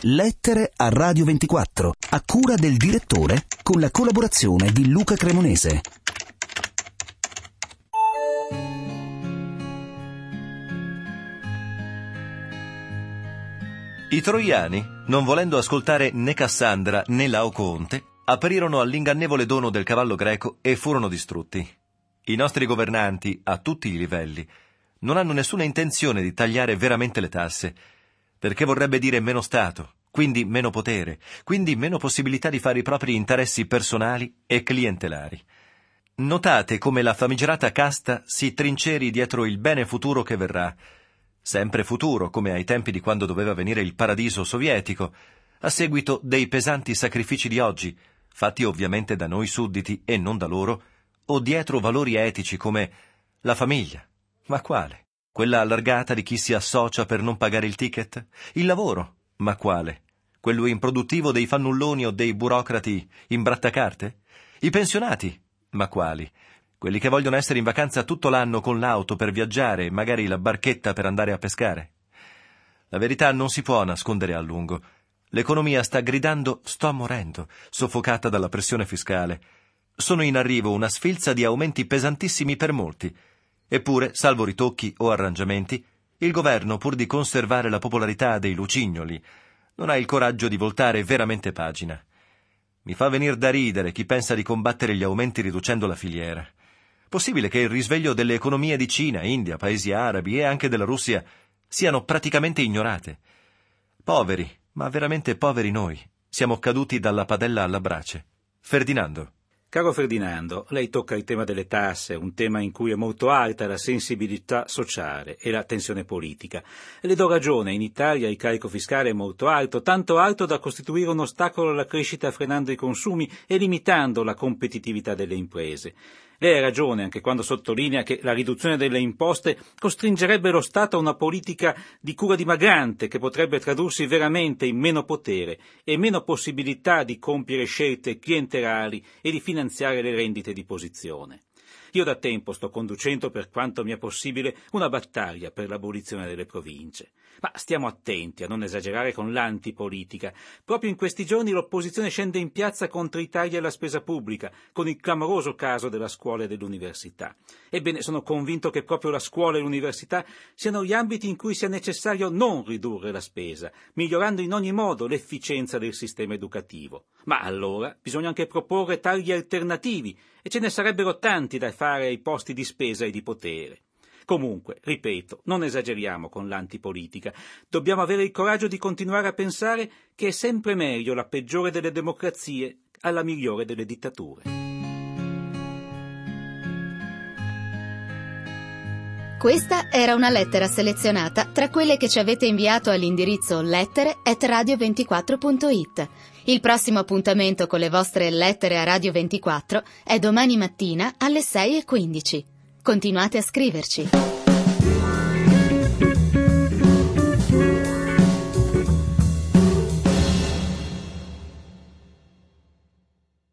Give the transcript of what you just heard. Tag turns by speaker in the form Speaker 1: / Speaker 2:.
Speaker 1: Lettere a Radio 24, a cura del direttore, con la collaborazione di Luca Cremonese.
Speaker 2: I troiani, non volendo ascoltare né Cassandra né Laocoonte, apparirono all'ingannevole dono del cavallo greco e furono distrutti. I nostri governanti, a tutti i livelli, non hanno nessuna intenzione di tagliare veramente le tasse, perché vorrebbe dire meno Stato, quindi meno potere, quindi meno possibilità di fare i propri interessi personali e clientelari. Notate come la famigerata casta si trinceri dietro il bene futuro che verrà, sempre futuro, come ai tempi di quando doveva venire il paradiso sovietico, a seguito dei pesanti sacrifici di oggi, fatti ovviamente da noi sudditi e non da loro, o dietro valori etici come la famiglia. Ma quale? Quella allargata di chi si associa per non pagare il ticket? Il lavoro? Ma quale? Quello improduttivo dei fannulloni o dei burocrati imbrattacarte? I pensionati? Ma quali? Quelli che vogliono essere in vacanza tutto l'anno con l'auto per viaggiare e magari la barchetta per andare a pescare? La verità non si può nascondere a lungo. L'economia sta gridando «sto morendo», soffocata dalla pressione fiscale. Sono in arrivo una sfilza di aumenti pesantissimi per molti. Eppure, salvo ritocchi o arrangiamenti, il governo, pur di conservare la popolarità dei lucignoli, non ha il coraggio di voltare veramente pagina. Mi fa venir da ridere chi pensa di combattere gli aumenti riducendo la filiera. Possibile che il risveglio delle economie di Cina, India, paesi arabi e anche della Russia siano praticamente ignorate? Poveri, ma veramente poveri noi. Siamo caduti dalla padella alla brace. Ferdinando.
Speaker 3: Caro Ferdinando, lei tocca il tema delle tasse, un tema in cui è molto alta la sensibilità sociale e la tensione politica. Le do ragione, in Italia il carico fiscale è molto alto, tanto alto da costituire un ostacolo alla crescita frenando i consumi e limitando la competitività delle imprese. Lei ha ragione anche quando sottolinea che la riduzione delle imposte costringerebbe lo Stato a una politica di cura dimagrante che potrebbe tradursi veramente in meno potere e meno possibilità di compiere scelte clientelari e di finanziare le rendite di posizione. Io da tempo sto conducendo, per quanto mi è possibile, una battaglia per l'abolizione delle province. Ma stiamo attenti a non esagerare con l'antipolitica. Proprio in questi giorni l'opposizione scende in piazza contro i tagli alla spesa pubblica, con il clamoroso caso della scuola e dell'università. Ebbene, sono convinto che proprio la scuola e l'università siano gli ambiti in cui sia necessario non ridurre la spesa, migliorando in ogni modo l'efficienza del sistema educativo. Ma allora bisogna anche proporre tagli alternativi, e ce ne sarebbero tanti da fare ai posti di spesa e di potere. Comunque, ripeto, non esageriamo con l'antipolitica. Dobbiamo avere il coraggio di continuare a pensare che è sempre meglio la peggiore delle democrazie alla migliore delle dittature.
Speaker 4: Questa era una lettera selezionata tra quelle che ci avete inviato all'indirizzo lettere@radio24.it. Il prossimo appuntamento con le vostre lettere a Radio 24 è domani mattina alle 6:15. Continuate a scriverci.